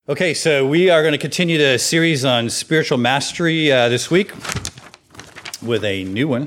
Okay, so we are going to continue the series on spiritual mastery this week with a new one.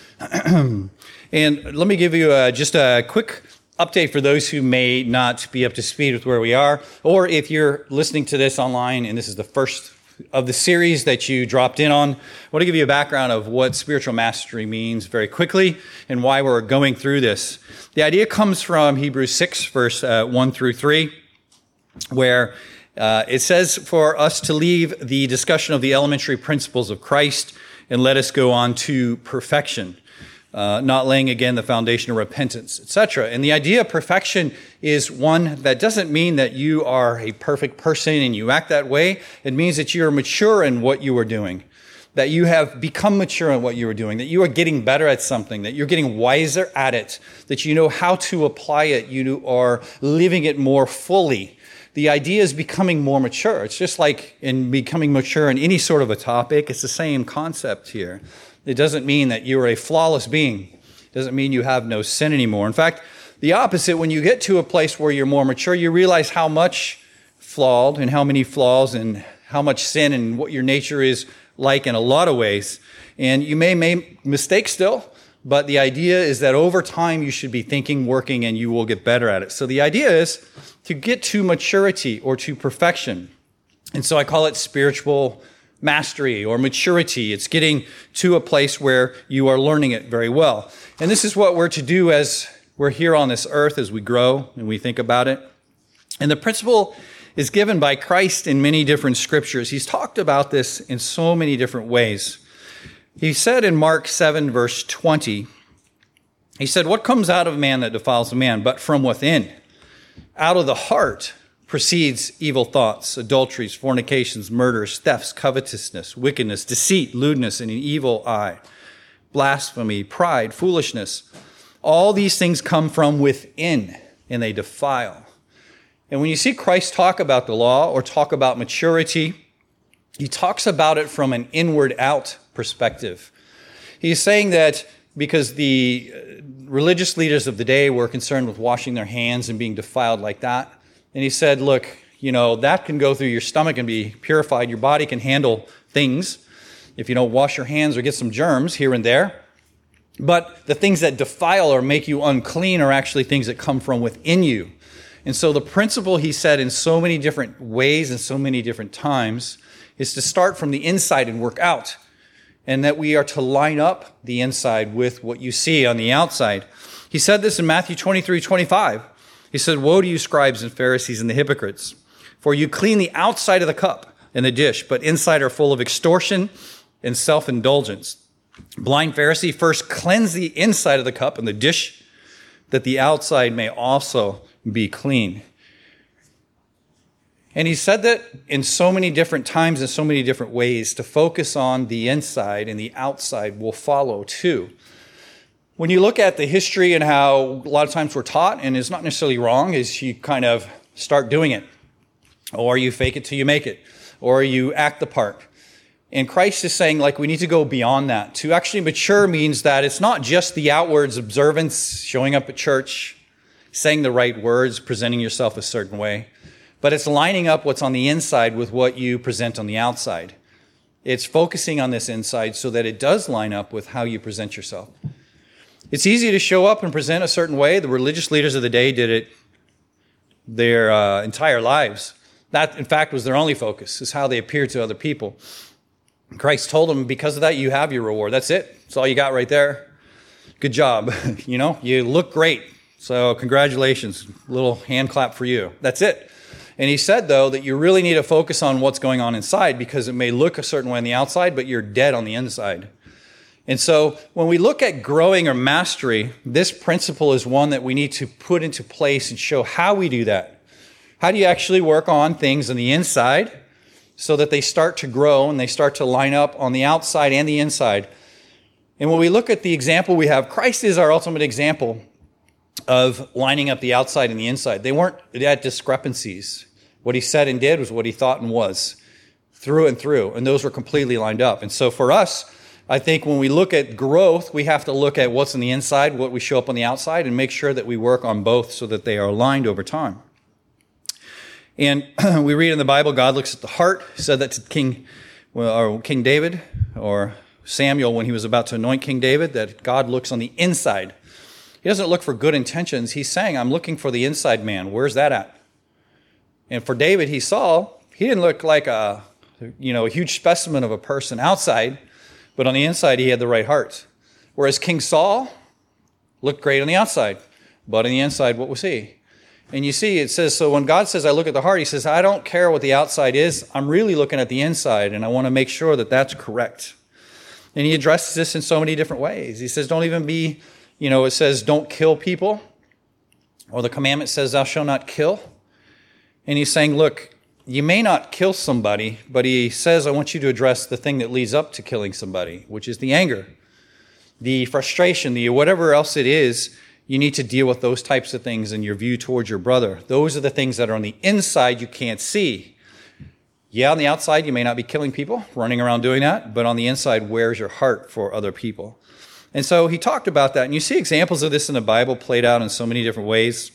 And let me give you just a quick update for those who may not be up to speed with where we are, or if you're listening to this online and this is the first of the series that you dropped in on. I want to give you a background of what spiritual mastery means very quickly and why we're going through this. The idea comes from Hebrews 6, verse 1 through 3, where it says for us to leave the discussion of the elementary principles of Christ and let us go on to perfection, not laying again the foundation of repentance, etc. And the idea of perfection is one that doesn't mean that you are a perfect person and you act that way. It means that you're mature in what you are doing, that you have become mature in what you are doing, that you are getting better at something, that you're getting wiser at it, that you know how to apply it, you are living it more fully. The idea is becoming more mature. It's just like in becoming mature in any sort of a topic. It's the same concept here. It doesn't mean that you're a flawless being. It doesn't mean you have no sin anymore. In fact, the opposite, when you get to a place where you're more mature, you realize how much flawed and how many flaws and how much sin and what your nature is like in a lot of ways. And you may make mistakes still, but the idea is that over time you should be thinking, working, and you will get better at it. So the idea is to get to maturity or to perfection. And so I call it spiritual mastery or maturity. It's getting to a place where you are learning it very well. And this is what we're to do as we're here on this earth, as we grow and we think about it. And the principle is given by Christ in many different scriptures. He's talked about this in so many different ways. He said in Mark 7, verse 20, he said, "What comes out of man that defiles a man, but from within? Out of the heart proceeds evil thoughts, adulteries, fornications, murders, thefts, covetousness, wickedness, deceit, lewdness, and an evil eye, blasphemy, pride, foolishness. All these things come from within, and they defile." And when you see Christ talk about the law or talk about maturity, he talks about it from an inward out perspective. He's saying that because the religious leaders of the day were concerned with washing their hands and being defiled like that. And he said, look, that can go through your stomach and be purified. Your body can handle things if you don't wash your hands or get some germs here and there. But the things that defile or make you unclean are actually things that come from within you. And so the principle, he said, in so many different ways and so many different times, is to start from the inside and work out. And that we are to line up the inside with what you see on the outside. He said this in Matthew 23:25. He said, "Woe to you, scribes and Pharisees and the hypocrites, for you clean the outside of the cup and the dish, but inside are full of extortion and self-indulgence. Blind Pharisee, first cleanse the inside of the cup and the dish, that the outside may also be clean." And he said that in so many different times and so many different ways, to focus on the inside and the outside will follow too. When you look at the history and how a lot of times we're taught, and it's not necessarily wrong, is you kind of start doing it. Or you fake it till you make it. Or you act the part. And Christ is saying, we need to go beyond that. To actually mature means that it's not just the outwards observance, showing up at church, saying the right words, presenting yourself a certain way. But it's lining up what's on the inside with what you present on the outside. It's focusing on this inside so that it does line up with how you present yourself. It's easy to show up and present a certain way. The religious leaders of the day did it their entire lives. That, in fact, was their only focus, is how they appeared to other people. Christ told them, because of that, you have your reward. That's it. That's all you got right there. Good job. You look great. So congratulations. Little hand clap for you. That's it. And he said, though, that you really need to focus on what's going on inside, because it may look a certain way on the outside, but you're dead on the inside. And so when we look at growing or mastery, this principle is one that we need to put into place and show how we do that. How do you actually work on things on the inside so that they start to grow and they start to line up on the outside and the inside? And when we look at the example we have, Christ is our ultimate example of lining up the outside and the inside. They weren't at discrepancies. What he said and did was what he thought and was, through and through, and those were completely lined up. And so for us, I think when we look at growth, we have to look at what's on the inside, what we show up on the outside, and make sure that we work on both so that they are aligned over time. And we read in the Bible, God looks at the heart. He said that to King David, or Samuel when he was about to anoint King David, that God looks on the inside. He doesn't look for good intentions. He's saying, I'm looking for the inside man. Where's that at? And for David, he didn't look like a huge specimen of a person outside, but on the inside, he had the right heart. Whereas King Saul looked great on the outside, but on the inside, what was he? And you see, it says, so when God says, I look at the heart, he says, I don't care what the outside is. I'm really looking at the inside, and I want to make sure that that's correct. And he addresses this in so many different ways. He says, don't even be, it says, don't kill people. Or the commandment says, thou shalt not kill. And he's saying, look, you may not kill somebody, but he says, I want you to address the thing that leads up to killing somebody, which is the anger, the frustration, the whatever else it is. You need to deal with those types of things in your view towards your brother. Those are the things that are on the inside you can't see. Yeah, on the outside, you may not be killing people, running around doing that, but on the inside, where's your heart for other people? And so he talked about that, and you see examples of this in the Bible played out in so many different ways.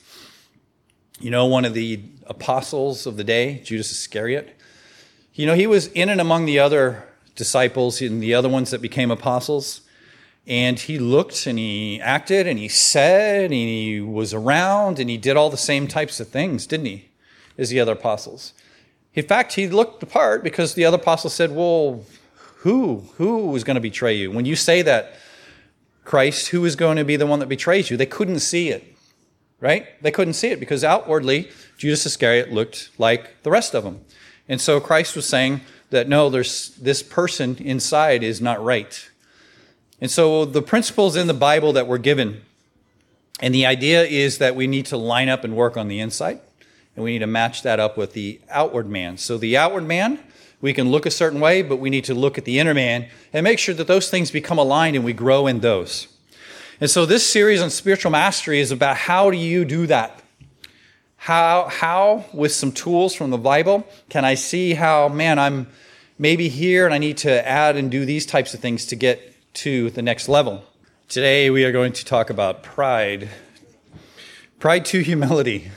One of the apostles of the day, Judas Iscariot, he was in and among the other disciples and the other ones that became apostles. And he looked and he acted and he said and he was around and he did all the same types of things, didn't he, as the other apostles? In fact, he looked the part because the other apostles said, well, who is going to betray you? When you say that, Christ, who is going to be the one that betrays you? They couldn't see it, right? They couldn't see it because outwardly, Judas Iscariot looked like the rest of them. And so Christ was saying that, no, this person inside is not right. And so the principles in the Bible that we're given, and the idea is that we need to line up and work on the inside, and we need to match that up with the outward man. So the outward man, we can look a certain way, but we need to look at the inner man and make sure that those things become aligned and we grow in those. And so this series on spiritual mastery is about how do you do that? How with some tools from the Bible, can I see how, I'm maybe here and I need to add and do these types of things to get to the next level. Today we are going to talk about pride. Pride to humility.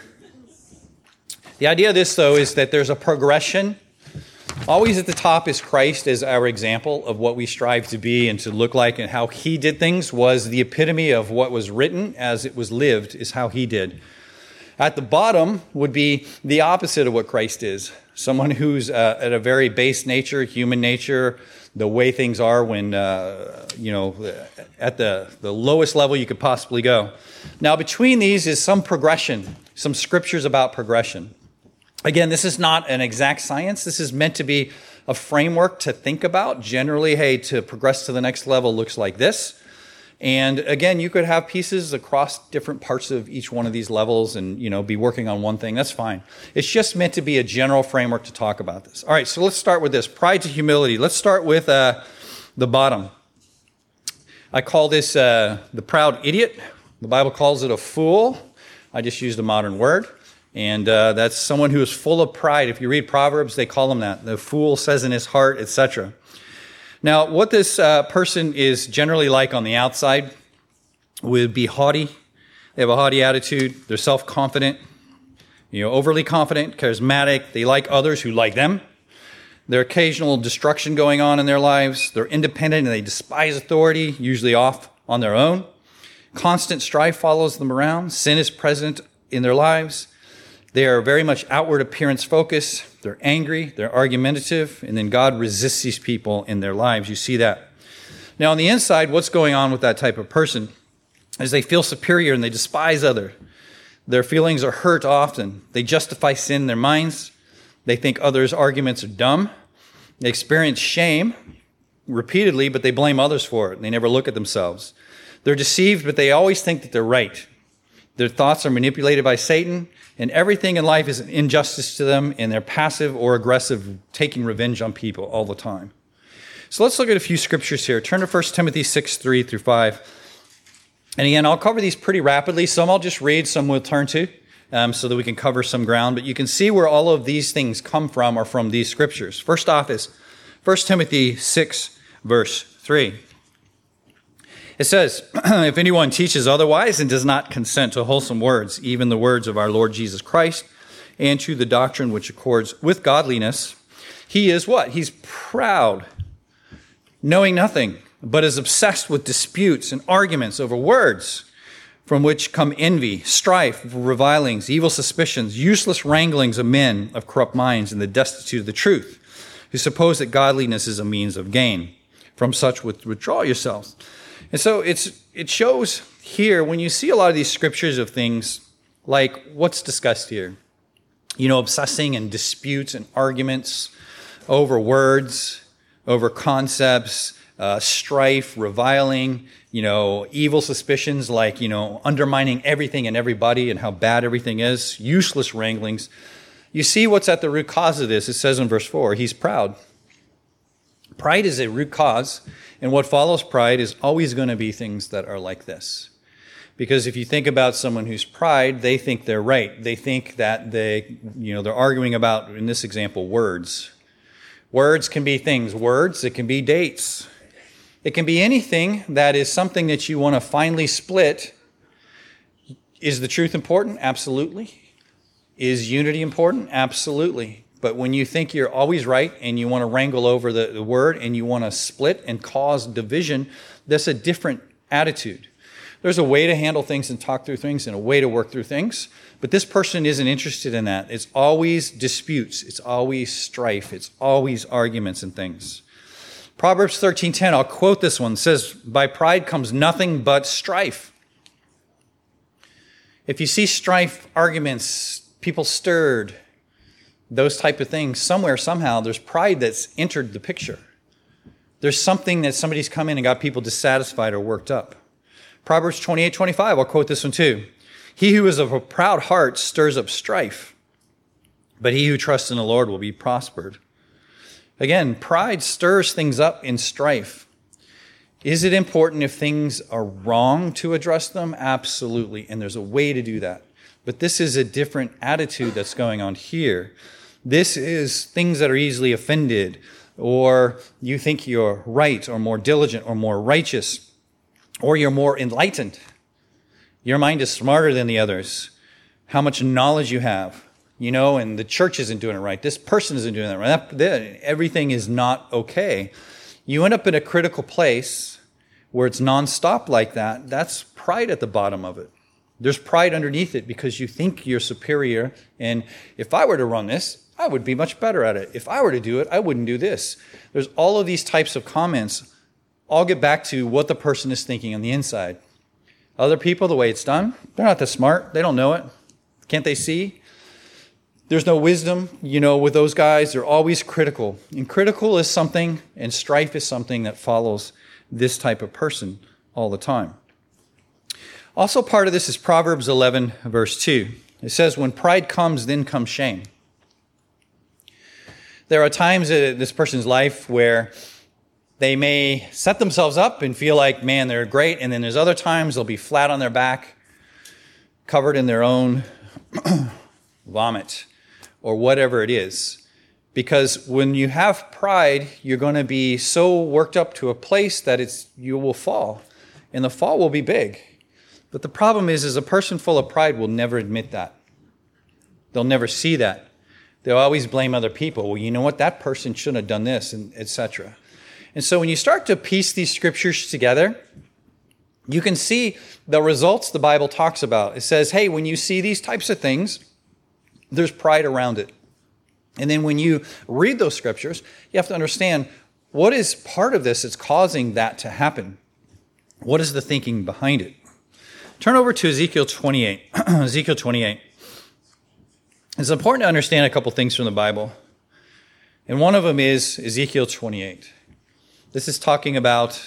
The idea of this, though, is that there's a progression. Always at the top is Christ as our example of what we strive to be and to look like, and how he did things was the epitome of what was written as it was lived is how he did. At the bottom would be the opposite of what Christ is. Someone who's at a very base nature, human nature, the way things are when, at the lowest level you could possibly go. Now, between these is some progression, some scriptures about progression. Again, this is not an exact science. This is meant to be a framework to think about. Generally, to progress to the next level looks like this. And again, you could have pieces across different parts of each one of these levels and, be working on one thing. That's fine. It's just meant to be a general framework to talk about this. All right, so let's start with this. Pride to humility. Let's start with the bottom. I call this the proud idiot. The Bible calls it a fool. I just used a modern word. And that's someone who is full of pride. If you read Proverbs, they call them that. The fool says in his heart, etc. Now, what this person is generally like on the outside would be haughty. They have a haughty attitude. They're self-confident, overly confident, charismatic. They like others who like them. There's occasional destruction going on in their lives. They're independent and they despise authority, usually off on their own. Constant strife follows them around. Sin is present in their lives. They are very much outward appearance focused. They're angry, they're argumentative, and then God resists these people in their lives. You see that. Now, on the inside, what's going on with that type of person is they feel superior and they despise others. Their feelings are hurt often. They justify sin in their minds. They think others' arguments are dumb. They experience shame repeatedly, but they blame others for it. They never look at themselves. They're deceived, but they always think that they're right. Their thoughts are manipulated by Satan, and everything in life is an injustice to them, and they're passive or aggressive, taking revenge on people all the time. So let's look at a few scriptures here. Turn to 1 Timothy 6, 3 through 5. And again, I'll cover these pretty rapidly. Some I'll just read, some we'll turn to, so that we can cover some ground. But you can see where all of these things come from are from these scriptures. First off is 1 Timothy 6, verse 3. It says, if anyone teaches otherwise and does not consent to wholesome words, even the words of our Lord Jesus Christ, and to the doctrine which accords with godliness, he is what? He's proud, knowing nothing, but is obsessed with disputes and arguments over words, from which come envy, strife, revilings, evil suspicions, useless wranglings of men of corrupt minds and the destitute of the truth, who suppose that godliness is a means of gain. From such withdraw yourselves. And so it shows here, when you see a lot of these scriptures of things like what's discussed here, obsessing and disputes and arguments over words, over concepts, strife, reviling, evil suspicions like, undermining everything and everybody and how bad everything is, useless wranglings. You see what's at the root cause of this. It says in verse 4, he's proud. Pride is a root cause, and what follows pride is always going to be things that are like this. Because if you think about someone who's pride, they think they're right. They think that they're arguing about, in this example, words. Words can be things. Words, it can be dates. It can be anything that is something that you want to finally split. Is the truth important? Absolutely. Is unity important? Absolutely. But when you think you're always right and you want to wrangle over the word and you want to split and cause division, that's a different attitude. There's a way to handle things and talk through things and a way to work through things. But this person isn't interested in that. It's always disputes. It's always strife. It's always arguments and things. Proverbs 13:10, I'll quote this one. It says, by pride comes nothing but strife. If you see strife, arguments, people stirred, those type of things, somewhere, somehow, there's pride that's entered the picture. There's something that somebody's come in and got people dissatisfied or worked up. Proverbs 28:25, I'll quote this one too. He who is of a proud heart stirs up strife, but he who trusts in the Lord will be prospered. Again, pride stirs things up in strife. Is it important if things are wrong to address them? Absolutely, and there's a way to do that. But this is a different attitude that's going on here. This is things that are easily offended, or you think you're right, or more diligent, or more righteous, or you're more enlightened. Your mind is smarter than the others. How much knowledge you have, and the church isn't doing it right. This person isn't doing that right. Everything is not okay. You end up in a critical place where it's nonstop like that. That's pride at the bottom of it. There's pride underneath it because you think you're superior. And if I were to run this, I would be much better at it. If I were to do it, I wouldn't do this. There's all of these types of comments. All get back to what the person is thinking on the inside. Other people, the way it's done, they're not that smart. They don't know it. Can't they see? There's no wisdom, with those guys. They're always critical. And critical is something, and strife is something that follows this type of person all the time. Also, part of this is Proverbs 11, verse 2. It says, when pride comes, then comes shame. There are times in this person's life where they may set themselves up and feel like, man, they're great. And then there's other times they'll be flat on their back, covered in their own vomit or whatever it is. Because when you have pride, you're going to be so worked up to a place that you will fall. And the fall will be big. But the problem is a person full of pride will never admit that. They'll never see that. They'll always blame other people. Well, you know what? That person shouldn't have done this, and etc. And so when you start to piece these scriptures together, you can see the results the Bible talks about. It says, hey, when you see these types of things, there's pride around it. And then when you read those scriptures, you have to understand what is part of this that's causing that to happen. What is the thinking behind it? Turn over to Ezekiel 28. Ezekiel 28. It's important to understand a couple things from the Bible. And one of them is Ezekiel 28. This is talking about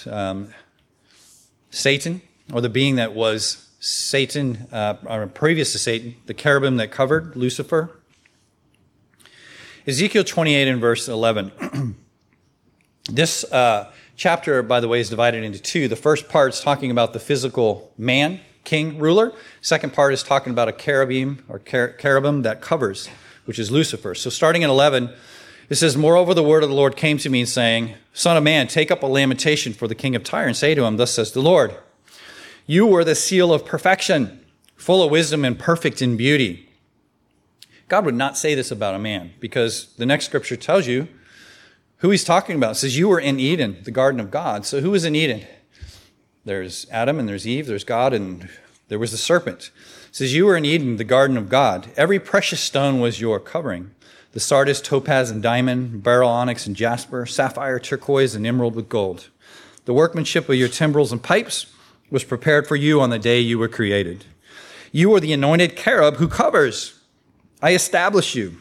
Satan, or the being that was Satan, or previous to Satan, the cherubim that covered Lucifer. Ezekiel 28 and verse 11. This chapter, by the way, is divided into two. The first part is talking about the physical man, king, ruler. Second part is talking about a cherubim that covers, which is Lucifer. So starting in 11, it says, moreover, the word of the Lord came to me, saying, Son of man, take up a lamentation for the king of Tyre, and say to him, thus says the Lord, you were the seal of perfection, full of wisdom and perfect in beauty. God would not say this about a man, because the next scripture tells you who he's talking about. It says, you were in Eden, the garden of God. So who was in Eden? There's Adam and there's Eve, there's God, and there was the serpent. It says, you were in Eden, the garden of God. Every precious stone was your covering. The sardius, topaz, and diamond, beryl, onyx, and jasper, sapphire, turquoise, and emerald with gold. The workmanship of your timbrels and pipes was prepared for you on the day you were created. You are the anointed cherub who covers. I establish you.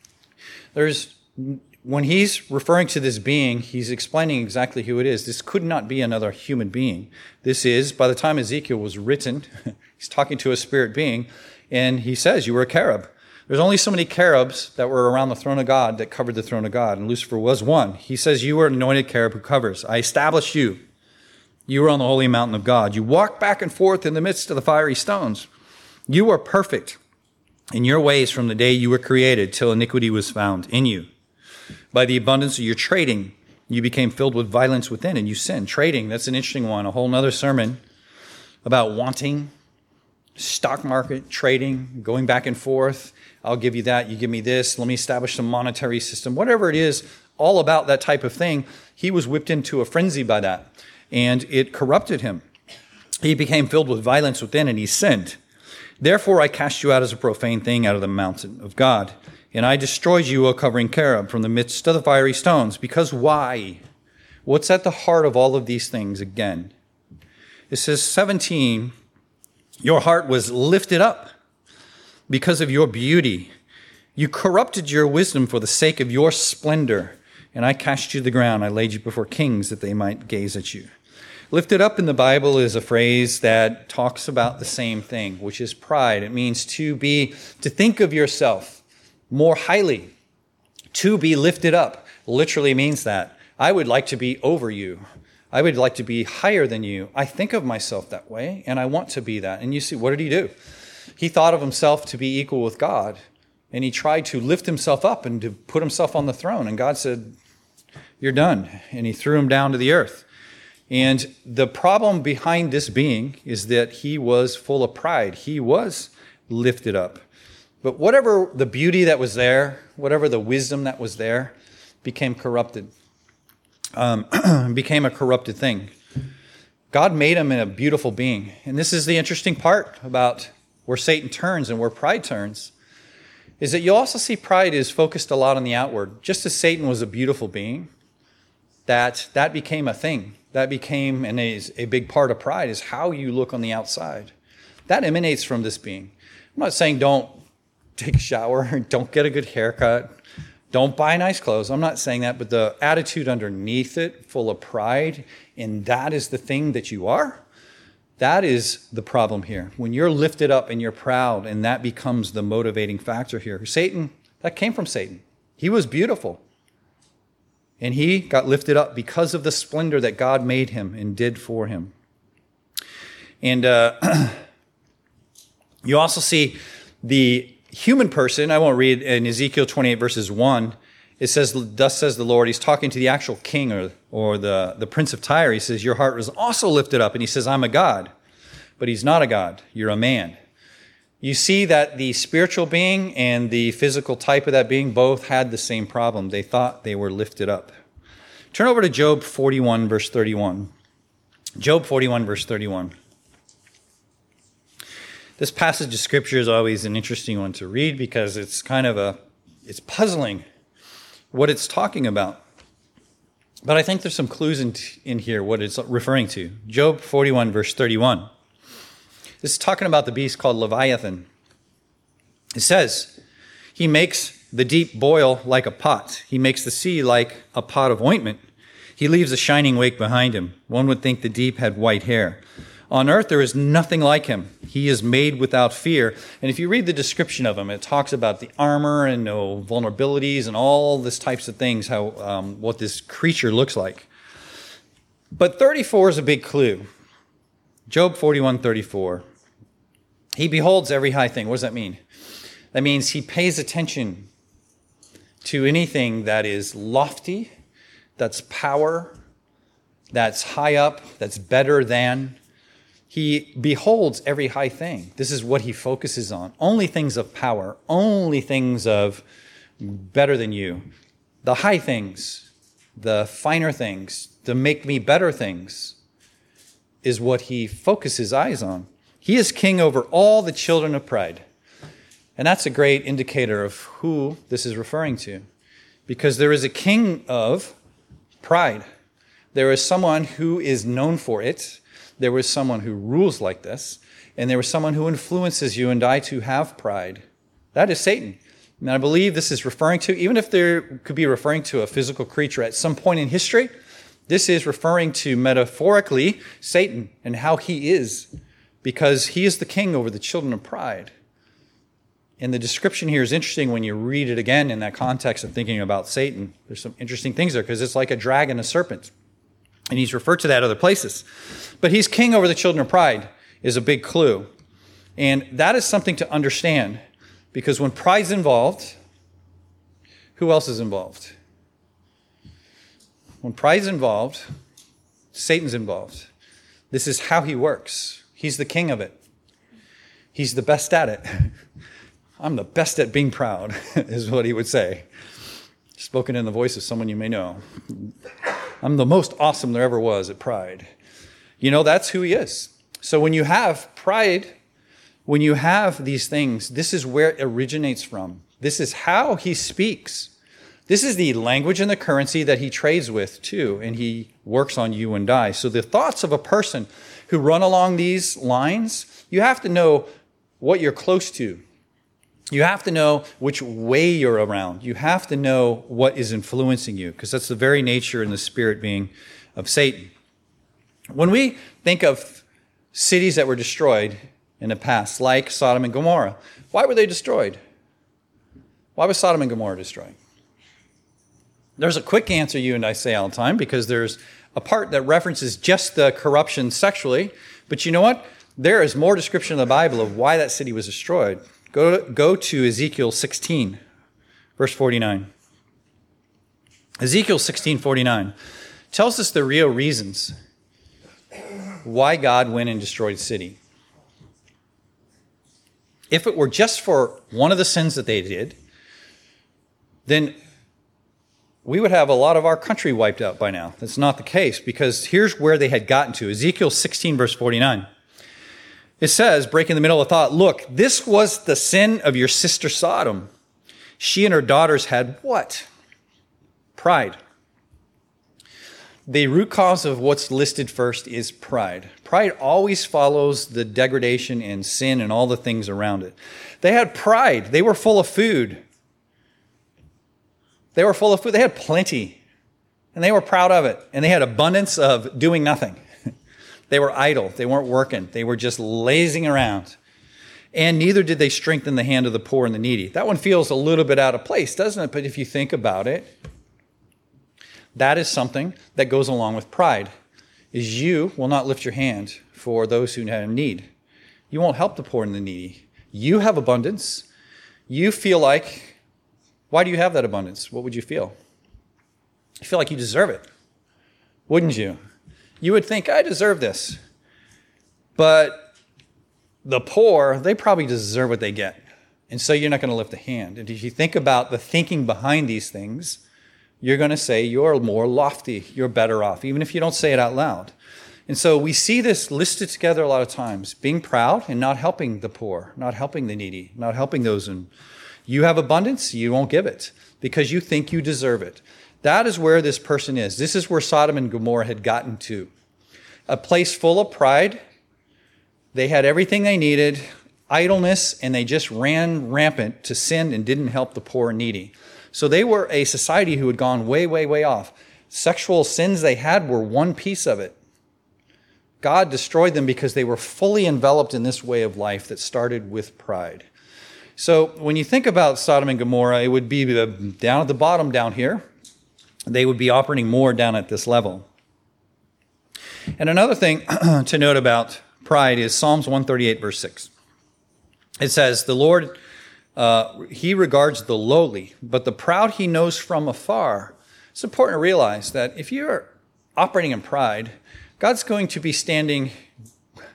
When he's referring to this being, he's explaining exactly who it is. This could not be another human being. This is, by the time Ezekiel was written, he's talking to a spirit being, and he says, you were a cherub. There's only so many cherubs that were around the throne of God that covered the throne of God, and Lucifer was one. He says, you are an anointed cherub who covers. I established you. You were on the holy mountain of God. You walked back and forth in the midst of the fiery stones. You are perfect in your ways from the day you were created till iniquity was found in you. By the abundance of your trading, you became filled with violence within, and you sinned. Trading, that's an interesting one, a whole nother sermon about wanting, stock market, trading, going back and forth. I'll give you that, you give me this, let me establish some monetary system. Whatever it is, all about that type of thing, he was whipped into a frenzy by that, and it corrupted him. He became filled with violence within, and he sinned. Therefore I cast you out as a profane thing out of the mountain of God. And I destroyed you, O covering cherub, from the midst of the fiery stones. Because why? What's at the heart of all of these things again? It says 17, your heart was lifted up because of your beauty. You corrupted your wisdom for the sake of your splendor. And I cast you to the ground. I laid you before kings that they might gaze at you. Lifted up in the Bible is a phrase that talks about the same thing, which is pride. It means to think of yourself more highly, to be lifted up. Literally means that. I would like to be over you. I would like to be higher than you. I think of myself that way, and I want to be that. And you see, what did he do? He thought of himself to be equal with God, and he tried to lift himself up and to put himself on the throne. And God said, you're done. And he threw him down to the earth. And the problem behind this being is that he was full of pride. He was lifted up. But whatever the beauty that was there, whatever the wisdom that was there, became corrupted, became a corrupted thing. God made him a beautiful being. And this is the interesting part about where Satan turns and where pride turns, is that you also see pride is focused a lot on the outward. Just as Satan was a beautiful being, that became a thing. That became, and is a big part of pride, is how you look on the outside. That emanates from this being. I'm not saying don't take a shower, don't get a good haircut, don't buy nice clothes. I'm not saying that, but the attitude underneath it, full of pride, and that is the thing that you are, that is the problem here. When you're lifted up and you're proud, and that becomes the motivating factor here. Satan, that came from Satan. He was beautiful. And he got lifted up because of the splendor that God made him and did for him. And you also see the human person. I won't read in Ezekiel 28 verses 1. It says, thus says the Lord. He's talking to the actual king or the prince of Tyre. He says, your heart was also lifted up. And he says, I'm a God. But he's not a God. You're a man. You see that the spiritual being and the physical type of that being both had the same problem. They thought they were lifted up. Turn over to Job 41 verse 31. Job 41 verse 31. This passage of scripture is always an interesting one to read because it's it's puzzling what it's talking about. But I think there's some clues in here what it's referring to. Job 41 verse 31. This is talking about the beast called Leviathan. It says, he makes the deep boil like a pot. He makes the sea like a pot of ointment. He leaves a shining wake behind him. One would think the deep had white hair. On earth, there is nothing like him. He is made without fear. And if you read the description of him, it talks about the armor and vulnerabilities and all this types of things, how what this creature looks like. But 34 is a big clue. Job 41:34. He beholds every high thing. What does that mean? That means he pays attention to anything that is lofty, that's power, that's high up, that's better than. He beholds every high thing. This is what he focuses on. Only things of power, only things of better than you. The high things, the finer things, the make me better things is what he focuses his eyes on. He is king over all the children of pride. And that's a great indicator of who this is referring to. Because there is a king of pride. There is someone who is known for it. There was someone who rules like this, and there was someone who influences you and I to have pride. That is Satan. And I believe this is referring to, even if there could be referring to a physical creature at some point in history, this is referring to metaphorically Satan and how he is, because he is the king over the children of pride. And the description here is interesting when you read it again in that context of thinking about Satan. There's some interesting things there, because it's like a dragon, a serpent. And he's referred to that other places. But he's king over the children of pride is a big clue. And that is something to understand, because when pride's involved, who else is involved? When pride's involved, Satan's involved. This is how he works. He's the king of it. He's the best at it. I'm the best at being proud, is what he would say. Spoken in the voice of someone you may know. I'm the most awesome there ever was at pride. You know, that's who he is. So when you have pride, when you have these things, this is where it originates from. This is how he speaks. This is the language and the currency that he trades with too, and he works on you and I. So the thoughts of a person who run along these lines, you have to know what you're close to. You have to know which way you're around. You have to know what is influencing you, because that's the very nature and the spirit being of Satan. When we think of cities that were destroyed in the past, like Sodom and Gomorrah, why were they destroyed? Why was Sodom and Gomorrah destroyed? There's a quick answer you and I say all the time, because there's a part that references just the corruption sexually. But you know what? There is more description in the Bible of why that city was destroyed. Go to Ezekiel 16, verse 49. Ezekiel 16:49 tells us the real reasons why God went and destroyed the city. If it were just for one of the sins that they did, then we would have a lot of our country wiped out by now. That's not the case, because here's where they had gotten to. Ezekiel 16, verse 49. It says, breaking the middle of thought, look, this was the sin of your sister Sodom. She and her daughters had what? Pride. The root cause of what's listed first is pride. Pride always follows the degradation and sin and all the things around it. They had pride. They were full of food. They were full of food. They had plenty. And they were proud of it. And they had abundance of doing nothing. They were idle. They weren't working. They were just lazing around. And neither did they strengthen the hand of the poor and the needy. That one feels a little bit out of place, doesn't it? But if you think about it, that is something that goes along with pride, is you will not lift your hand for those who have need. You won't help the poor and the needy. You have abundance. You feel like, why do you have that abundance? What would you feel? You feel like you deserve it, wouldn't you? You would think, I deserve this. But the poor, they probably deserve what they get. And so you're not going to lift a hand. And if you think about the thinking behind these things, you're going to say you're more lofty, you're better off, even if you don't say it out loud. And so we see this listed together a lot of times, being proud and not helping the poor, not helping the needy, not helping those. And you have abundance, you won't give it because you think you deserve it. That is where this person is. This is where Sodom and Gomorrah had gotten to. A place full of pride. They had everything they needed, idleness, and they just ran rampant to sin and didn't help the poor and needy. So they were a society who had gone way, way, way off. Sexual sins they had were one piece of it. God destroyed them because they were fully enveloped in this way of life that started with pride. So when you think about Sodom and Gomorrah, it would be down at the bottom down here. They would be operating more down at this level. And another thing to note about pride is Psalms 138, verse 6. It says, the Lord, he regards the lowly, but the proud he knows from afar. It's important to realize that if you're operating in pride, God's going to be standing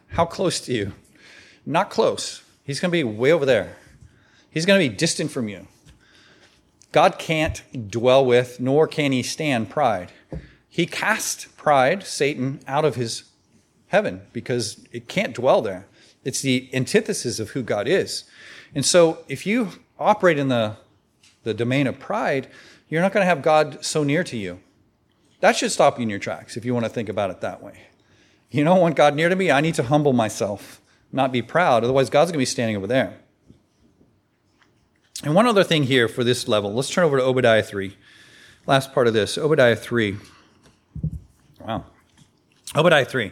How close to you? Not close. He's going to be way over there. He's going to be distant from you. God can't dwell with, nor can he stand pride. He cast pride, Satan, out of his heaven because it can't dwell there. It's the antithesis of who God is. And so if you operate in the domain of pride, you're not going to have God so near to you. That should stop you in your tracks if you want to think about it that way. You don't want God near to me? I need to humble myself, not be proud. Otherwise, God's going to be standing over there. And one other thing here for this level. Let's turn over to Obadiah 3. Last part of this, Obadiah 3. Wow. Obadiah 3.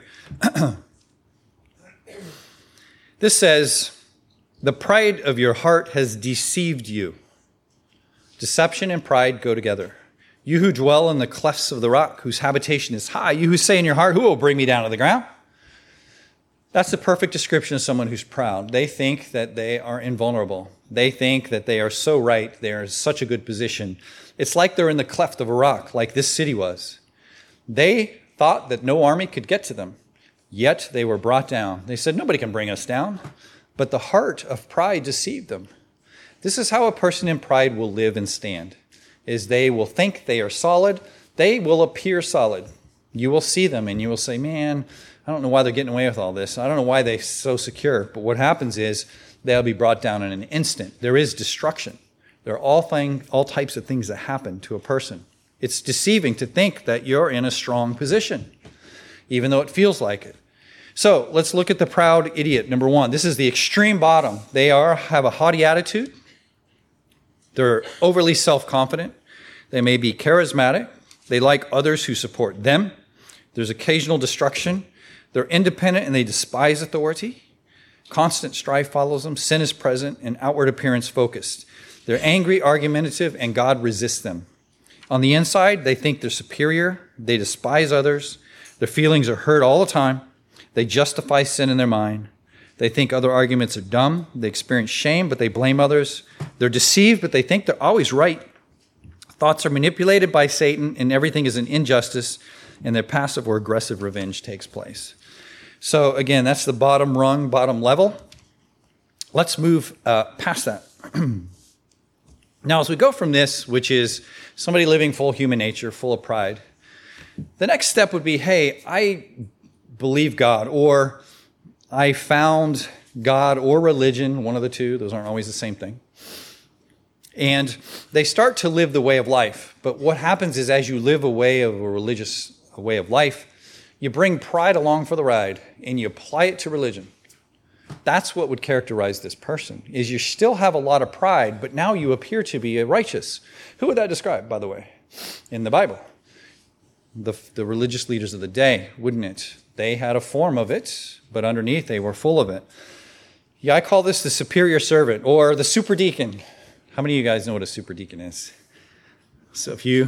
This says, the pride of your heart has deceived you. Deception and pride go together. You who dwell in the clefts of the rock, whose habitation is high, you who say in your heart, who will bring me down to the ground? That's the perfect description of someone who's proud. They think that they are invulnerable. They think that they are so right. They are in such a good position. It's like they're in the cleft of a rock, like this city was. They thought that no army could get to them, yet they were brought down. They said, nobody can bring us down. But the heart of pride deceived them. This is how a person in pride will live and stand, is they will think they are solid. They will appear solid. You will see them and you will say, man, I don't know why they're getting away with all this. I don't know why they're so secure. But what happens is they'll be brought down in an instant. There is destruction. There are all types of things that happen to a person. It's deceiving to think that you're in a strong position, even though it feels like it. So let's look at the proud idiot. Number one, this is the extreme bottom. They have a haughty attitude. They're overly self-confident. They may be charismatic. They like others who support them. There's occasional destruction. They're independent and they despise authority. Constant strife follows them. Sin is present and outward appearance focused. They're angry, argumentative, and God resists them. On the inside, they think they're superior. They despise others. Their feelings are hurt all the time. They justify sin in their mind. They think other arguments are dumb. They experience shame, but they blame others. They're deceived, but they think they're always right. Thoughts are manipulated by Satan, and everything is an injustice, and their passive or aggressive revenge takes place. So again, that's the bottom rung, bottom level. Let's move past that. Now, as we go from this, which is somebody living full human nature, full of pride, the next step would be, hey, I believe God, or I found God or religion, one of the two. Those aren't always the same thing. And they start to live the way of life. But what happens is as you live a way of a religious way of life, you bring pride along for the ride and you apply it to religion. That's what would characterize this person, is you still have a lot of pride, but now you appear to be righteous. Who would that describe, by the way, in the Bible? The religious leaders of the day, wouldn't it? They had a form of it, but underneath they were full of it. Yeah, I call this the superior servant or the super deacon. How many of you guys know what a super deacon is? So if you,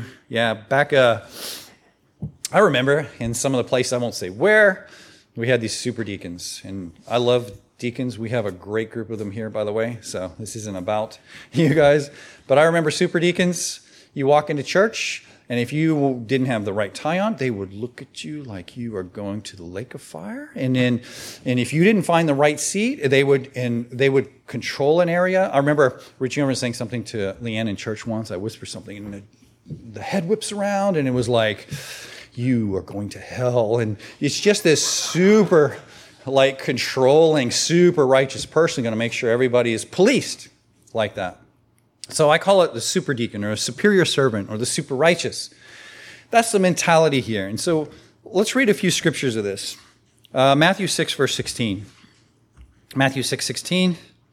I remember in some of the places, I won't say where, we had these super deacons. And I love deacons. We have a great group of them here, by the way. So this isn't about you guys. But I remember super deacons. You walk into church, and if you didn't have the right tie on, they would look at you like you are going to the lake of fire. And if you didn't find the right seat, they would control an area. I remember Richie Emerson saying something to Leanne in church once. I whispered something, and the head whips around, and it was like, you are going to hell. And it's just this super controlling, super righteous person going to make sure everybody is policed like that. So I call it the super deacon or a superior servant or the super righteous. That's the mentality here. And so let's read a few scriptures of this. Matthew 6, verse 16. Matthew 6:16.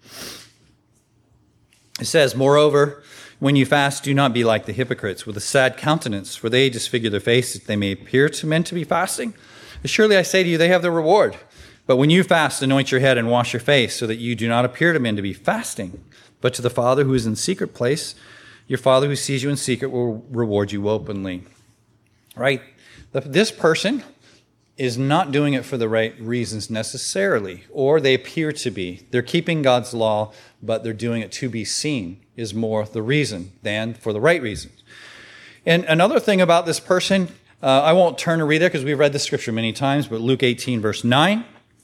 It says, moreover, when you fast, do not be like the hypocrites with a sad countenance, for they disfigure their face that they may appear to men to be fasting. Surely I say to you, they have their reward. But when you fast, anoint your head and wash your face, so that you do not appear to men to be fasting, but to the Father who is in secret place. Your Father who sees you in secret will reward you openly. Right? This person is not doing it for the right reasons necessarily, or they appear to be. They're keeping God's law, but they're doing it to be seen is more the reason than for the right reasons. And another thing about this person, I won't turn to read it because we've read the scripture many times, but Luke 18, verse 9.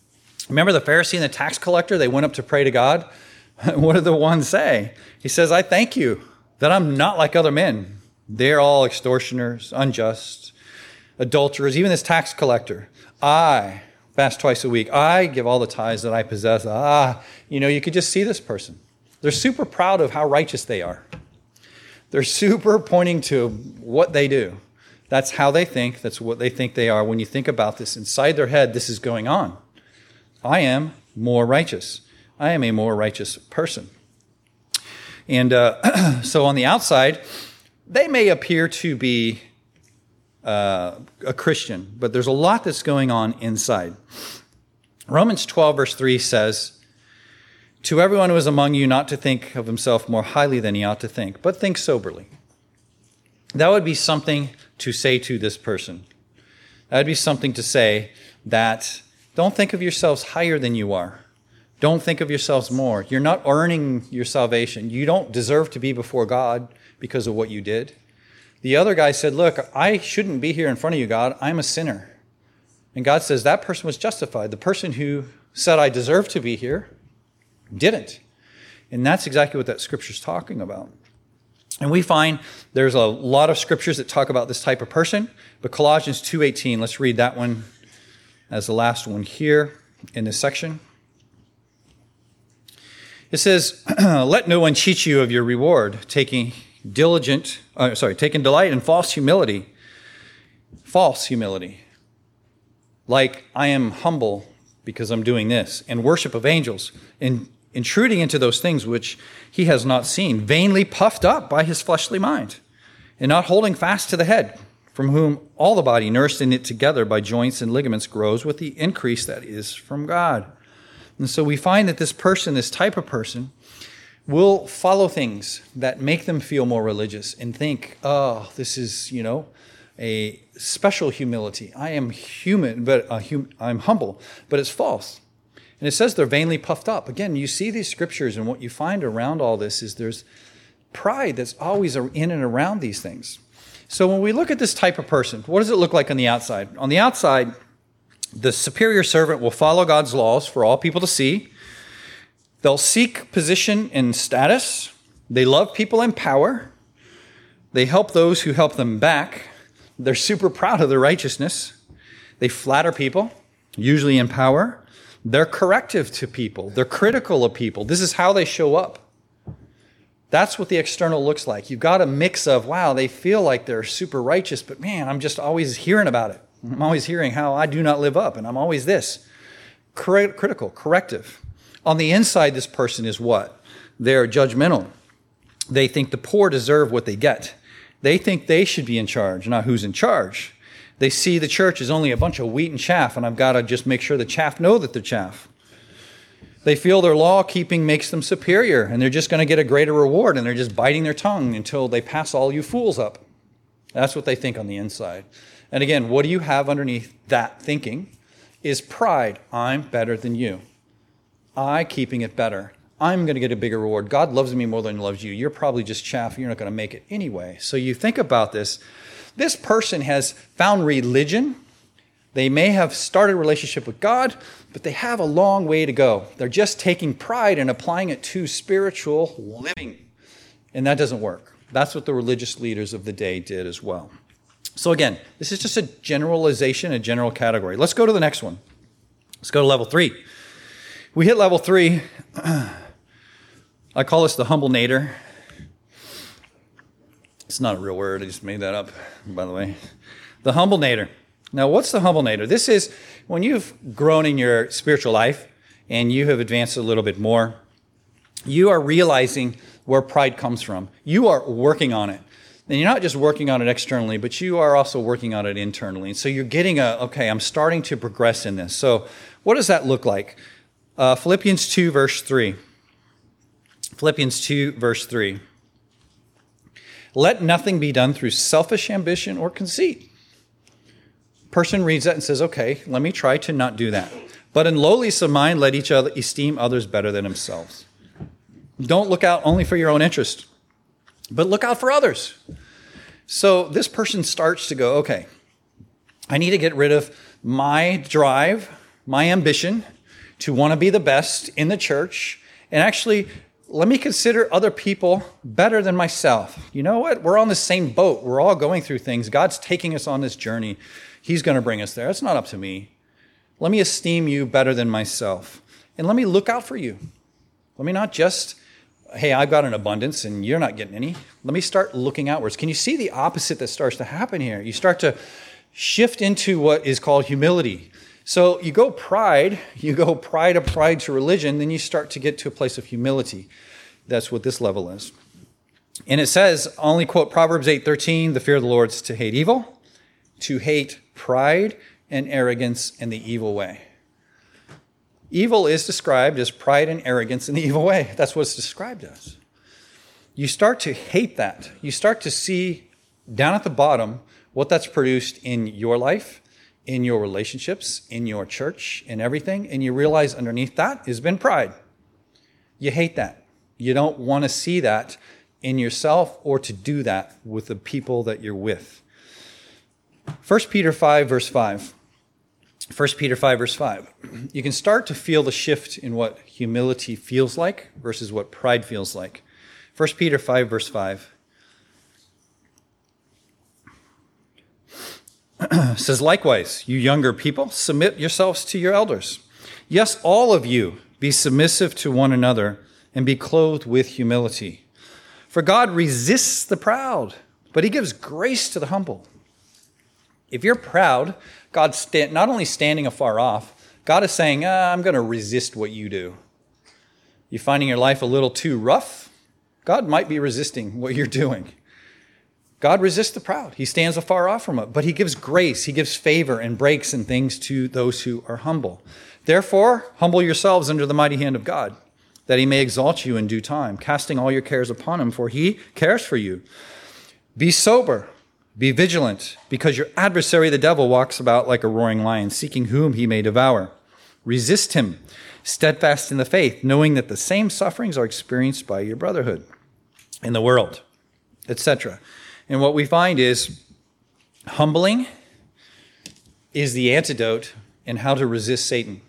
Remember the Pharisee and the tax collector? They went up to pray to God. What did the one say? He says, I thank you that I'm not like other men. They're all extortioners, unjust, adulterers, even this tax collector. I fast twice a week. I give all the tithes that I possess. You could just see this person. They're super proud of how righteous they are. They're super pointing to what they do. That's how they think. That's what they think they are. When you think about this, inside their head, this is going on. I am more righteous. I am a more righteous person. And so on the outside, they may appear to be a Christian, but there's a lot that's going on inside. Romans 12, verse 3 says, to everyone who is among you not to think of himself more highly than he ought to think, but think soberly. That would be something to say to this person. That would be something to say that don't think of yourselves higher than you are. Don't think of yourselves more. You're not earning your salvation. You don't deserve to be before God because of what you did. The other guy said, look, I shouldn't be here in front of you, God. I'm a sinner. And God says that person was justified. The person who said I deserve to be here didn't. And that's exactly what that scripture is talking about. And we find there's a lot of scriptures that talk about this type of person. But Colossians 2:18, let's read that one as the last one here in this section. It says, let no one cheat you of your reward, taking delight in false humility. False humility. Like I am humble because I'm doing this, and worship of angels, and intruding into those things which he has not seen, vainly puffed up by his fleshly mind, and not holding fast to the head, from whom all the body, nourished and knit together by joints and ligaments, grows with the increase that is from God. And so we find that this person, this type of person, will follow things that make them feel more religious and think, oh, this is, a special humility. I am human, but I'm humble, but it's false. And it says they're vainly puffed up. Again, you see these scriptures, and what you find around all this is there's pride that's always in and around these things. So when we look at this type of person, what does it look like on the outside? On the outside, the superior servant will follow God's laws for all people to see. They'll seek position and status. They love people in power. They help those who help them back. They're super proud of their righteousness. They flatter people, usually in power. They're corrective to people. They're critical of people. This is how they show up. That's what the external looks like. You've got a mix of, wow, they feel like they're super righteous, but man, I'm just always hearing about it. I'm always hearing how I do not live up, and I'm always this. Critical, corrective. On the inside, this person is what? They're judgmental. They think the poor deserve what they get. They think they should be in charge, not who's in charge. They see the church as only a bunch of wheat and chaff, and I've got to just make sure the chaff know that they're chaff. They feel their law keeping makes them superior, and they're just going to get a greater reward, and they're just biting their tongue until they pass all you fools up. That's what they think on the inside. And again, what do you have underneath that thinking is pride. I'm better than you. I keeping it better. I'm going to get a bigger reward. God loves me more than he loves you. You're probably just chaff. You're not going to make it anyway. So you think about this. This person has found religion. They may have started a relationship with God, but they have a long way to go. They're just taking pride and applying it to spiritual living. And that doesn't work. That's what the religious leaders of the day did as well. So again, this is just a generalization, a general category. Let's go to the next one. Let's go to level 3. We hit level 3. I call this the humble nader. It's not a real word. I just made that up, by the way. The humble nader. Now, what's the humble nader? This is when you've grown in your spiritual life and you have advanced a little bit more, you are realizing where pride comes from. You are working on it. And you're not just working on it externally, but you are also working on it internally. And so you're getting okay, I'm starting to progress in this. So what does that look like? Philippians 2, verse 3. Philippians 2, verse 3. Let nothing be done through selfish ambition or conceit. Person reads that and says, okay, let me try to not do that. But in lowliness of mind, let each other esteem others better than themselves. Don't look out only for your own interest, but look out for others. So this person starts to go, okay, I need to get rid of my drive, my ambition to want to be the best in the church, and actually, let me consider other people better than myself. You know what? We're on the same boat. We're all going through things. God's taking us on this journey. He's going to bring us there. It's not up to me. Let me esteem you better than myself. And let me look out for you. Let me not just, hey, I've got an abundance and you're not getting any. Let me start looking outwards. Can you see the opposite that starts to happen here? You start to shift into what is called humility. So you go pride of pride to religion, then you start to get to a place of humility. That's what this level is. And it says, I'll only quote Proverbs 8:13, the fear of the Lord is to hate evil, to hate pride and arrogance and the evil way. Evil is described as pride and arrogance in the evil way. That's what it's described as. You start to hate that. You start to see down at the bottom what that's produced in your life, in your relationships, in your church, in everything, and you realize underneath that has been pride. You hate that. You don't want to see that in yourself or to do that with the people that you're with. 1 Peter 5, verse 5. 1 Peter 5, verse 5. You can start to feel the shift in what humility feels like versus what pride feels like. 1 Peter 5, verse 5. Says, likewise, you younger people, submit yourselves to your elders. Yes, all of you, be submissive to one another and be clothed with humility. For God resists the proud, but he gives grace to the humble. If you're proud, God's not only standing afar off, God is saying, I'm going to resist what you do. You finding your life a little too rough? God might be resisting what you're doing. God resists the proud. He stands afar off from it, but he gives grace, he gives favor and breaks and things to those who are humble. Therefore, humble yourselves under the mighty hand of God, that he may exalt you in due time, casting all your cares upon him, for he cares for you. Be sober, be vigilant, because your adversary, the devil, walks about like a roaring lion, seeking whom he may devour. Resist him, steadfast in the faith, knowing that the same sufferings are experienced by your brotherhood in the world, etc. And what we find is humbling is the antidote in how to resist Satan.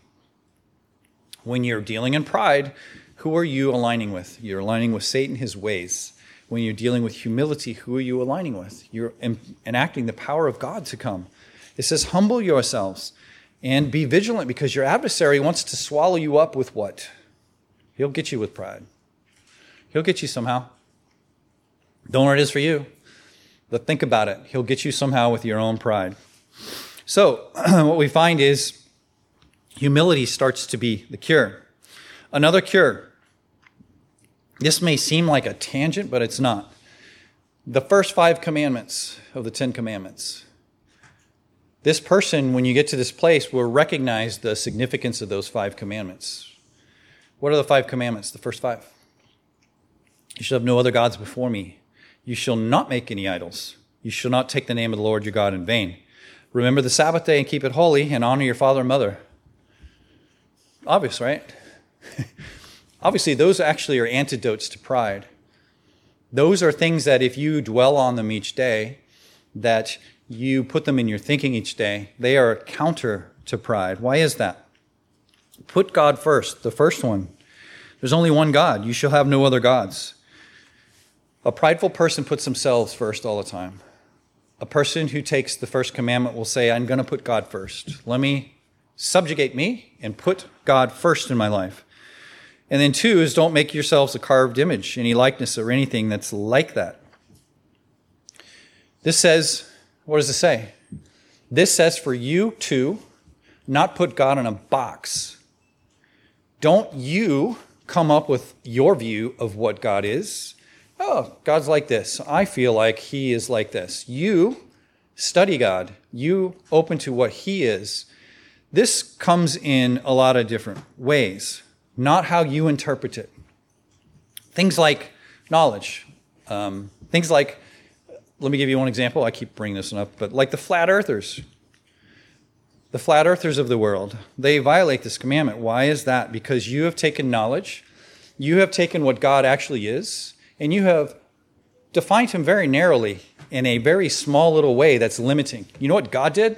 When you're dealing in pride, who are you aligning with? You're aligning with Satan, his ways. When you're dealing with humility, who are you aligning with? You're enacting the power of God to come. It says, humble yourselves and be vigilant, because your adversary wants to swallow you up with what? He'll get you with pride. He'll get you somehow. Don't know what it is for you. But think about it. He'll get you somehow with your own pride. So what we find is humility starts to be the cure. Another cure. This may seem like a tangent, but it's not. The first 5 commandments of the 10 commandments. This person, when you get to this place, will recognize the significance of those 5 commandments. What are the 5 commandments? The first 5. You shall have no other gods before me. You shall not make any idols. You shall not take the name of the Lord your God in vain. Remember the Sabbath day and keep it holy, and honor your father and mother. Obvious, right? Obviously, those actually are antidotes to pride. Those are things that if you dwell on them each day, that you put them in your thinking each day, they are counter to pride. Why is that? Put God first, the first one. There's only one God. You shall have no other gods. A prideful person puts themselves first all the time. A person who takes the first commandment will say, I'm going to put God first. Let me subjugate me and put God first in my life. And then 2 is don't make yourselves a carved image, any likeness or anything that's like that. This says, what does it say? This says for you to not put God in a box. Don't you come up with your view of what God is. Oh, God's like this. I feel like he is like this. You study God. You open to what he is. This comes in a lot of different ways, not how you interpret it. Things like knowledge. Things like, let me give you one example. I keep bringing this up, but like the flat earthers. The flat earthers of the world, they violate this commandment. Why is that? Because you have taken knowledge. You have taken what God actually is, and you have defined him very narrowly in a very small little way that's limiting. You know what God did?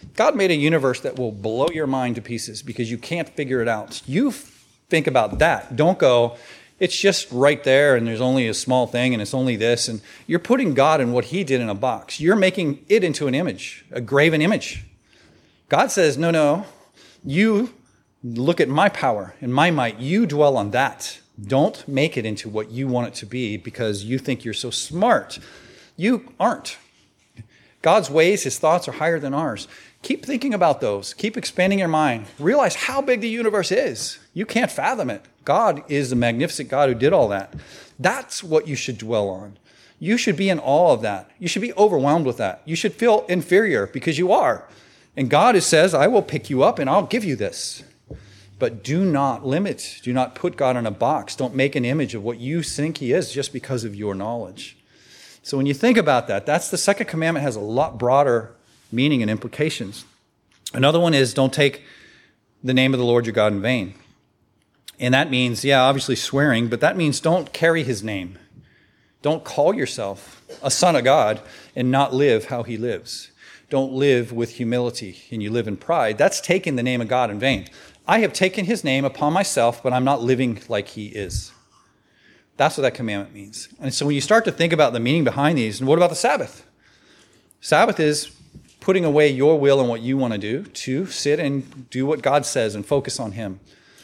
God made a universe that will blow your mind to pieces because you can't figure it out. You think about that. Don't go, it's just right there and there's only a small thing and it's only this. And you're putting God and what he did in a box. You're making it into an image, a graven image. God says, no, you look at my power and my might. You dwell on that. Don't make it into what you want it to be because you think you're so smart. You aren't. God's ways, his thoughts are higher than ours. Keep thinking about those. Keep expanding your mind. Realize how big the universe is. You can't fathom it. God is the magnificent God who did all that. That's what you should dwell on. You should be in awe of that. You should be overwhelmed with that. You should feel inferior because you are. And God says, I will pick you up and I'll give you this. But do not limit. Do not put God in a box. Don't make an image of what you think he is just because of your knowledge. So when you think about that, that's the second commandment has a lot broader meaning and implications. Another one is don't take the name of the Lord your God in vain. And that means, obviously swearing, but that means don't carry his name. Don't call yourself a son of God and not live how he lives. Don't live with humility and you live in pride. That's taking the name of God in vain. I have taken his name upon myself, but I'm not living like he is. That's what that commandment means. And so when you start to think about the meaning behind these, and what about the Sabbath? Sabbath is putting away your will and what you want to do to sit and do what God says and focus on him.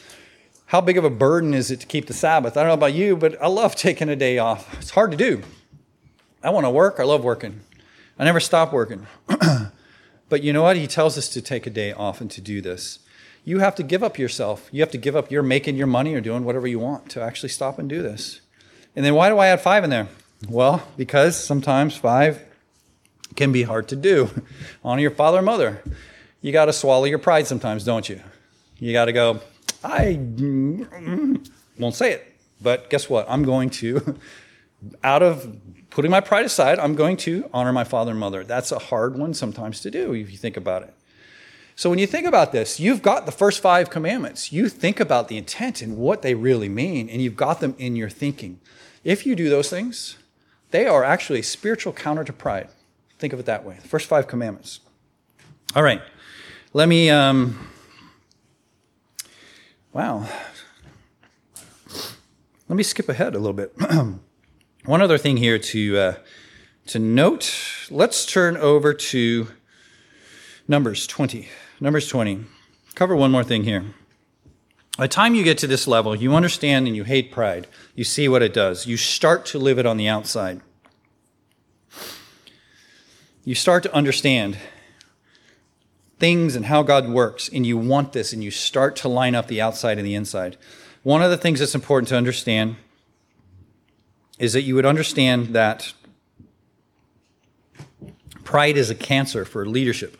How big of a burden is it to keep the Sabbath? I don't know about you, but I love taking a day off. It's hard to do. I want to work. I love working. I never stop working. But you know what? He tells us to take a day off and to do this. You have to give up yourself. You have to give up your making your money or doing whatever you want to actually stop and do this. And then why do I add 5 in there? Well, because sometimes 5 can be hard to do. Honor your father and mother. You got to swallow your pride sometimes, don't you? You got to go, I won't say it. But guess what? I'm going to, out of putting my pride aside, I'm going to honor my father and mother. That's a hard one sometimes to do if you think about it. So when you think about this, you've got the first 5 commandments. You think about the intent and what they really mean, and you've got them in your thinking. If you do those things, they are actually a spiritual counter to pride. Think of it that way. The first 5 commandments. All right. Let me, Let me skip ahead a little bit. One other thing here to note. Let's turn over to Numbers 20. Numbers 20. Cover one more thing here. By the time you get to this level, you understand and you hate pride. You see what it does. You start to live it on the outside. You start to understand things and how God works, and you want this, and you start to line up the outside and the inside. One of the things that's important to understand is that you would understand that pride is a cancer for leadership.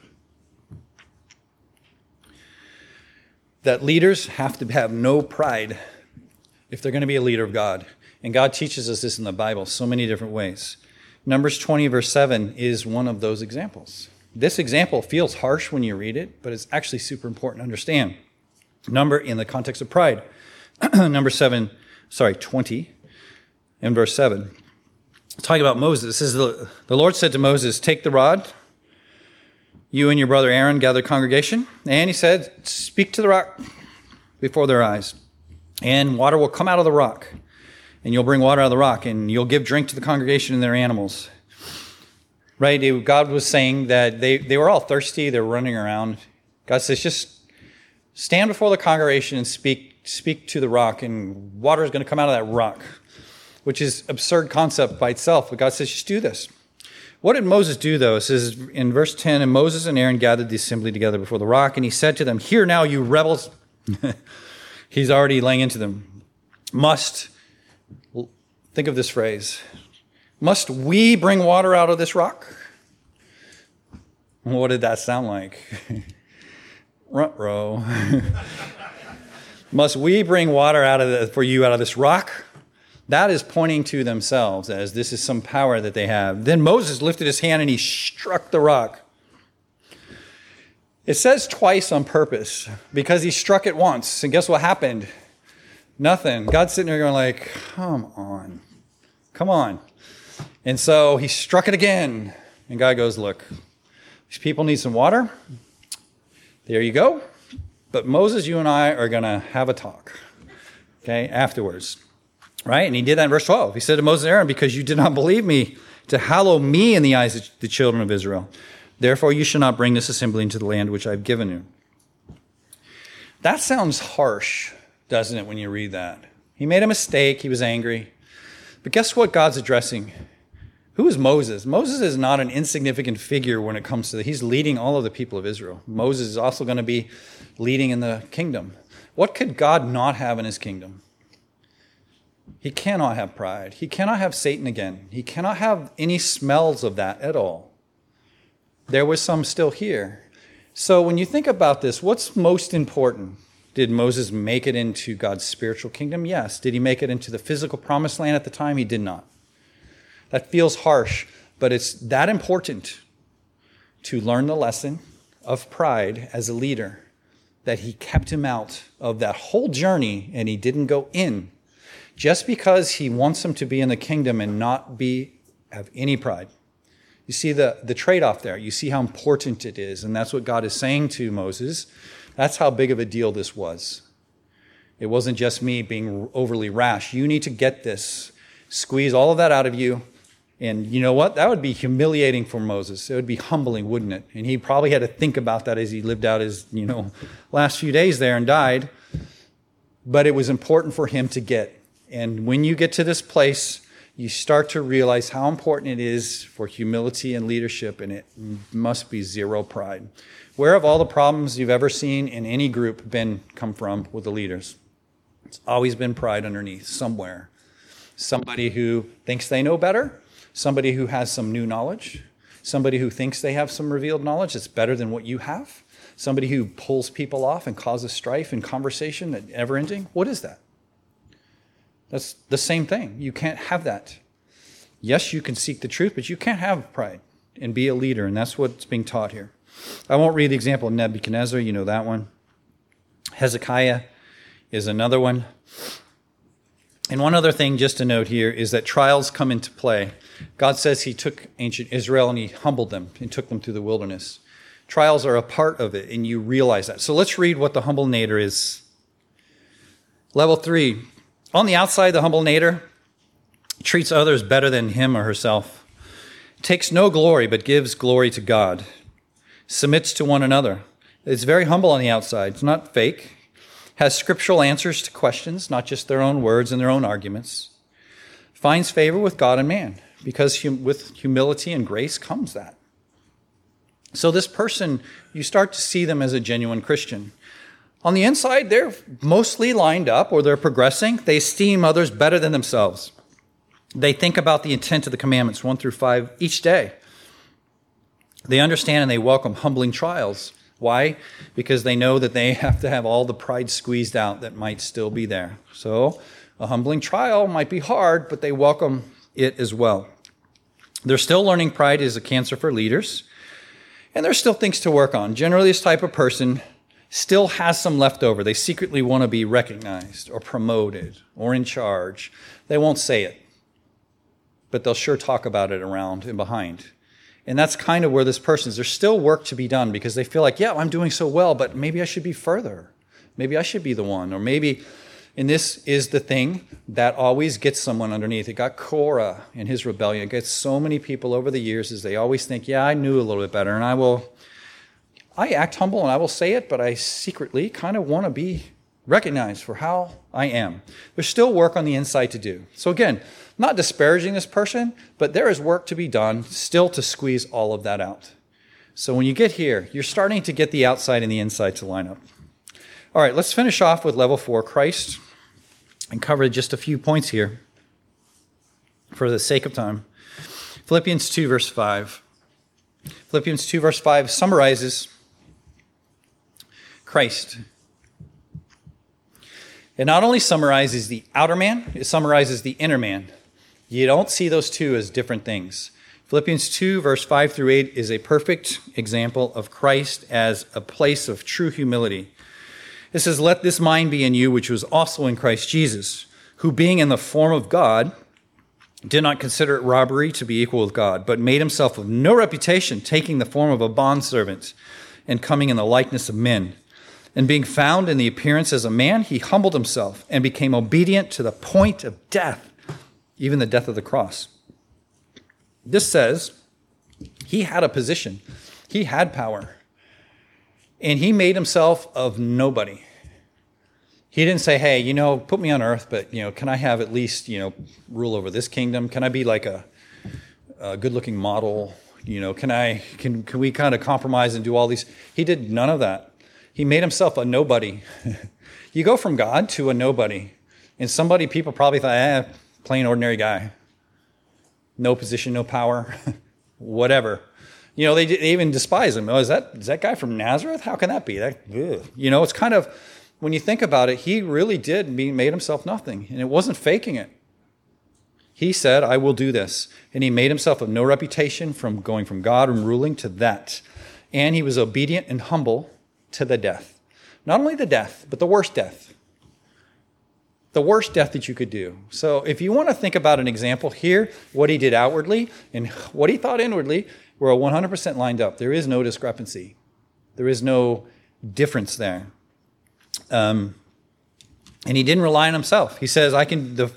That leaders have to have no pride if they're going to be a leader of God. And God teaches us this in the Bible so many different ways. Numbers 20, verse 7 is one of those examples. This example feels harsh when you read it, but it's actually super important to understand. Number in the context of pride. Number 20 and verse 7. It's talking about Moses. It says, the Lord said to Moses, take the rod, you and your brother Aaron gather congregation. And he said, speak to the rock before their eyes. And water will come out of the rock. And you'll bring water out of the rock. And you'll give drink to the congregation and their animals. Right? God was saying that they were all thirsty. They were running around. God says, just stand before the congregation and speak to the rock. And water is going to come out of that rock. Which is absurd concept by itself. But God says, just do this. What did Moses do, though? It says in verse 10, and Moses and Aaron gathered the assembly together before the rock, and he said to them, hear now, you rebels. He's already laying into them. Think of this phrase. Must we bring water out of this rock? What did that sound like? Ruh-roh. Must we bring water for you out of this rock? That is pointing to themselves as this is some power that they have. Then Moses lifted his hand and he struck the rock. It says twice on purpose because he struck it once. And guess what happened? Nothing. God's sitting there going like, come on. And so he struck it again. And God goes, look, these people need some water. There you go. But Moses, you and I are going to have a talk, okay, afterwards. Right? And he did that in verse 12. He said to Moses and Aaron, because you did not believe me to hallow me in the eyes of the children of Israel. Therefore, you shall not bring this assembly into the land which I've given you. That sounds harsh, doesn't it, when you read that? He made a mistake. He was angry. But guess what God's addressing? Who is Moses? Moses is not an insignificant figure when it comes to that. He's leading all of the people of Israel. Moses is also going to be leading in the kingdom. What could God not have in his kingdom? He cannot have pride. He cannot have Satan again. He cannot have any smells of that at all. There was some still here. So when you think about this, what's most important? Did Moses make it into God's spiritual kingdom? Yes. Did he make it into the physical promised land at the time? He did not. That feels harsh, but it's that important to learn the lesson of pride as a leader, that he kept him out of that whole journey and he didn't go in. Just because he wants him to be in the kingdom and not have any pride. You see the trade-off there. You see how important it is. And that's what God is saying to Moses. That's how big of a deal this was. It wasn't just me being overly rash. You need to get this. Squeeze all of that out of you. And you know what? That would be humiliating for Moses. It would be humbling, wouldn't it? And he probably had to think about that as he lived out his, last few days there and died. But it was important for him to get. And when you get to this place, you start to realize how important it is for humility and leadership, and it must be zero pride. Where have all the problems you've ever seen in any group come from with the leaders? It's always been pride underneath, somewhere. Somebody who thinks they know better, somebody who has some new knowledge, somebody who thinks they have some revealed knowledge that's better than what you have, somebody who pulls people off and causes strife and conversation that never ending. What is that? That's the same thing. You can't have that. Yes, you can seek the truth, but you can't have pride and be a leader, and that's what's being taught here. I won't read the example of Nebuchadnezzar. You know that one. Hezekiah is another one. And one other thing just to note here is that trials come into play. God says he took ancient Israel and he humbled them and took them through the wilderness. Trials are a part of it, and you realize that. So let's read what the humble nader is. Level 3. On the outside, the humble nader treats others better than him or herself, takes no glory but gives glory to God, submits to one another. It's very humble on the outside. It's not fake. Has scriptural answers to questions, not just their own words and their own arguments. Finds favor with God and man, because with humility and grace comes that. So this person, you start to see them as a genuine Christian. On the inside, they're mostly lined up, or they're progressing. They esteem others better than themselves. They think about the intent of the commandments 1 through 5 each day. They understand and they welcome humbling trials. Why? Because they know that they have to have all the pride squeezed out that might still be there. So a humbling trial might be hard, but they welcome it as well. They're still learning pride is a cancer for leaders, and there's still things to work on. Generally, this type of person still has some left over. They secretly want to be recognized or promoted or in charge. They won't say it, but they'll sure talk about it around and behind. And that's kind of where this person is. There's still work to be done because they feel like, yeah, I'm doing so well, but maybe I should be further. Maybe I should be the one. Or maybe, and this is the thing that always gets someone underneath. It got Korah in his rebellion. It gets so many people over the years is they always think, yeah, I knew a little bit better, and I act humble and I will say it, but I secretly kind of want to be recognized for how I am. There's still work on the inside to do. So again, not disparaging this person, but there is work to be done still to squeeze all of that out. So when you get here, you're starting to get the outside and the inside to line up. All right, let's finish off with level 4, Christ, and cover just a few points here for the sake of time. Philippians 2, verse 5. Philippians 2, verse 5 summarizes Christ. It not only summarizes the outer man, it summarizes the inner man. You don't see those two as different things. Philippians 2, verse 5 through 8 is a perfect example of Christ as a place of true humility. It says, let this mind be in you, which was also in Christ Jesus, who being in the form of God, did not consider it robbery to be equal with God, but made himself of no reputation, taking the form of a bondservant and coming in the likeness of men. And being found in the appearance as a man, he humbled himself and became obedient to the point of death, even the death of the cross. This says he had a position. He had power. And he made himself of nobody. He didn't say, hey, put me on earth, but, can I have at least, rule over this kingdom? Can I be like a good-looking model? Can we kind of compromise and do all these? He did none of that. He made himself a nobody. You go from God to a nobody. And people probably thought, plain ordinary guy. No position, no power, whatever. They even despise him. Oh, is that guy from Nazareth? How can that be? It's kind of, when you think about it, he really made himself nothing. And it wasn't faking it. He said, I will do this. And he made himself of no reputation from going from God and ruling to that. And he was obedient and humble to the death. Not only the death, but the worst death. The worst death that you could do. So if you want to think about an example here, what he did outwardly and what he thought inwardly were 100% lined up. There is no discrepancy. There is no difference there. And he didn't rely on himself. He says, the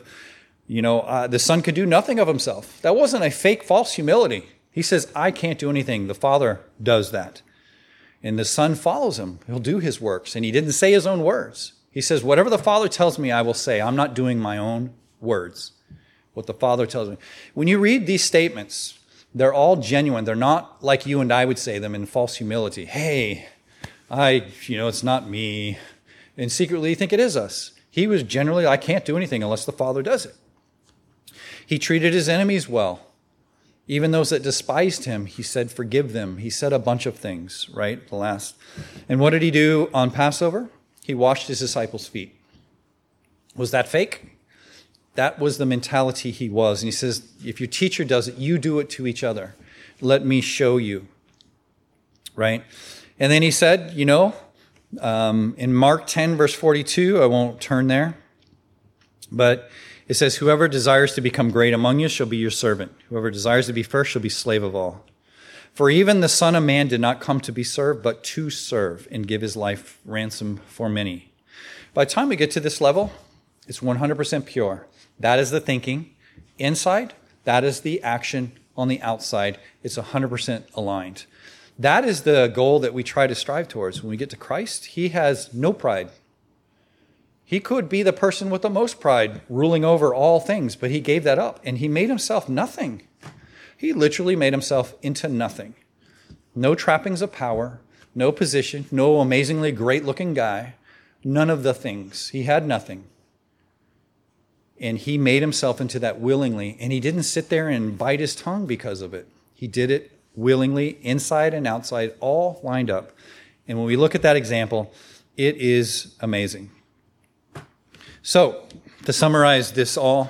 Son could do nothing of himself. That wasn't a fake, false humility. He says, I can't do anything. The Father does that. And the Son follows him. He'll do his works. And he didn't say his own words. He says, whatever the Father tells me, I will say. I'm not doing my own words. What the Father tells me. When you read these statements, they're all genuine. They're not like you and I would say them in false humility. Hey, it's not me. And secretly you think it is us. He was generally, I can't do anything unless the Father does it. He treated his enemies well. Even those that despised him, he said, forgive them. He said a bunch of things, right? And what did he do on Passover? He washed his disciples' feet. Was that fake? That was the mentality he was. And he says, if your teacher does it, you do it to each other. Let me show you, right? And then he said, in Mark 10, verse 42, I won't turn there, but it says, whoever desires to become great among you shall be your servant. Whoever desires to be first shall be slave of all. For even the Son of Man did not come to be served, but to serve and give his life ransom for many. By the time we get to this level, it's 100% pure. That is the thinking. Inside, that is the action on the outside. It's 100% aligned. That is the goal that we try to strive towards. When we get to Christ, he has no pride. He could be the person with the most pride, ruling over all things, but he gave that up, and he made himself nothing. He literally made himself into nothing. No trappings of power, no position, no amazingly great-looking guy, none of the things. He had nothing. And he made himself into that willingly, and he didn't sit there and bite his tongue because of it. He did it willingly, inside and outside, all lined up. And when we look at that example, it is amazing. So, to summarize this all,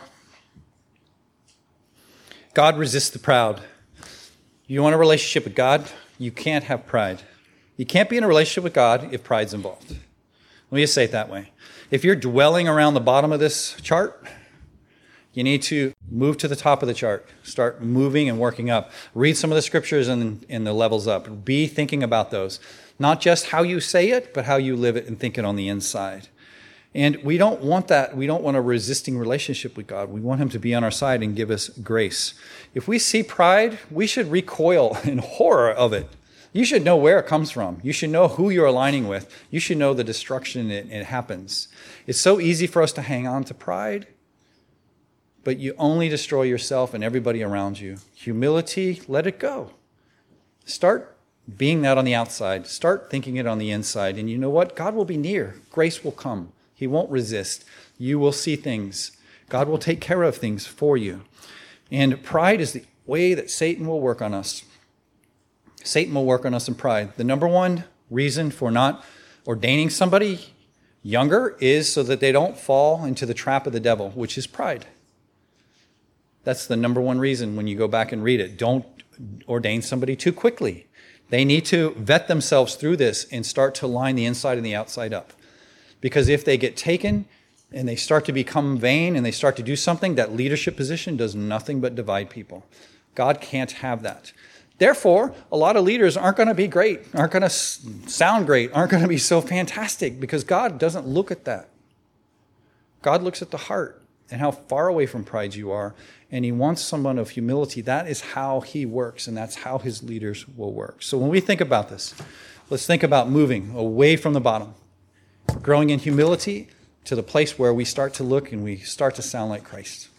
God resists the proud. You want a relationship with God? You can't have pride. You can't be in a relationship with God if pride's involved. Let me just say it that way. If you're dwelling around the bottom of this chart, you need to move to the top of the chart. Start moving and working up. Read some of the scriptures and the levels up. Be thinking about those. Not just how you say it, but how you live it and think it on the inside. And we don't want that. We don't want a resisting relationship with God. We want him to be on our side and give us grace. If we see pride, we should recoil in horror of it. You should know where it comes from. You should know who you're aligning with. You should know the destruction it happens. It's so easy for us to hang on to pride, but you only destroy yourself and everybody around you. Humility, let it go. Start being that on the outside. Start thinking it on the inside. And you know what? God will be near. Grace will come. He won't resist. You will see things. God will take care of things for you. And pride is the way that Satan will work on us. Satan will work on us in pride. The number one reason for not ordaining somebody younger is so that they don't fall into the trap of the devil, which is pride. That's the number one reason when you go back and read it. Don't ordain somebody too quickly. They need to vet themselves through this and start to line the inside and the outside up. Because if they get taken and they start to become vain and they start to do something, that leadership position does nothing but divide people. God can't have that. Therefore, a lot of leaders aren't going to be great, aren't going to sound great, aren't going to be so fantastic, because God doesn't look at that. God looks at the heart and how far away from pride you are, and he wants someone of humility. That is how he works, and that's how his leaders will work. So when we think about this, let's think about moving away from the bottom, growing in humility to the place where we start to look and we start to sound like Christ.